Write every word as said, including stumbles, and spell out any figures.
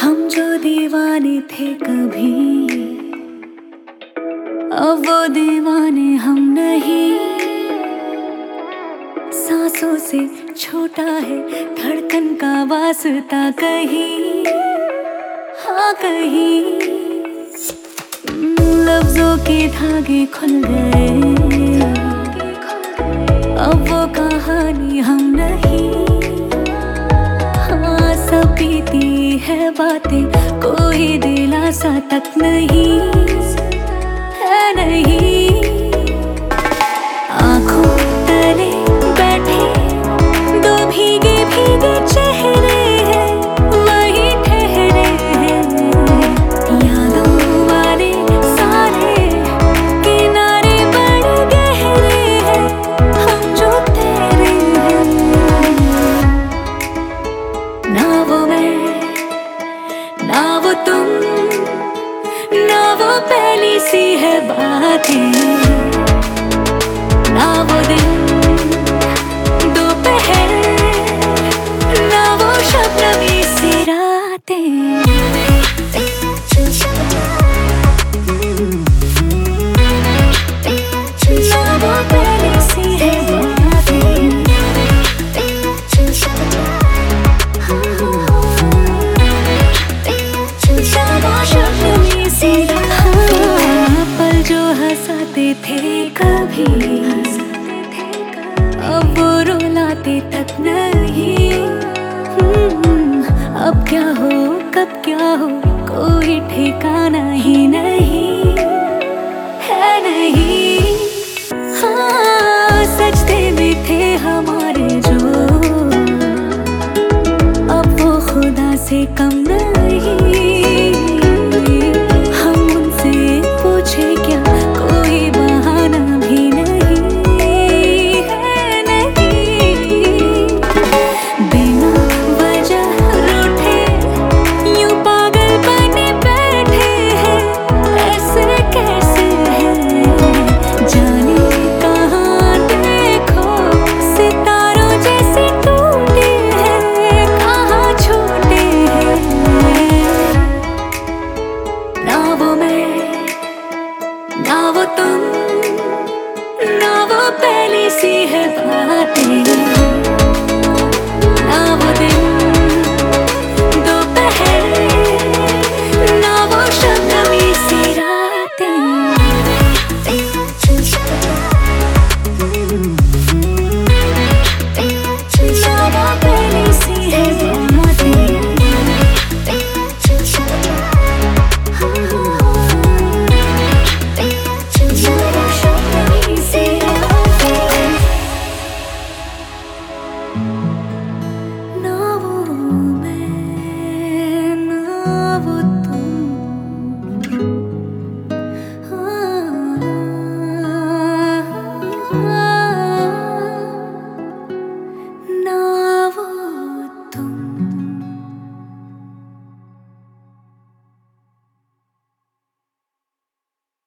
हम जो दीवाने थे कभी, अब वो दीवाने हम नहीं। सांसों से छोटा है धड़कन का वास्ता कहीं, हाँ कहीं। लफ्जों के धागे खुल गए, अब वो कहानी हम नहीं। हाँ सब बीती है बातें, कोई दिलासा तक नहीं है, नहीं। आँखों तले बैठे दो भीगे भीगे चेहरे हैं, वही ठहरे हैं। यादों वाले सारे किनारे बड़े गहरे हैं, हम जो तेरे हैं। ना वो मैं, ना वो तुम, ना वो पहली सी है बातें, ना वो दिन दोपहर, ना वो शबनमी सी रातें। ना वो पहली सी है बातें, शबनमी सी रातें। पल जो हंसाते थे कभी, अब वो रुलाते तक नहीं। अब क्या हो कब क्या हो कोई ठिकाना ही नहीं है, नहीं। हाँ सजदे में थे हमारे जो, अब वो खुदा से कम नहीं। हम उनसे पूछे क्या, कोई बहाना भी नहीं है, नहीं। बिना वजह रूठे यूं पागल बने बैठे हैं, ऐसे कैसे है। जाने कहाँ देखो सितारों जैसे टूटे हैं, कहाँ छूटे हैं। ना वो मैं, ना वो तुम, ना वो पहली सी है बातें।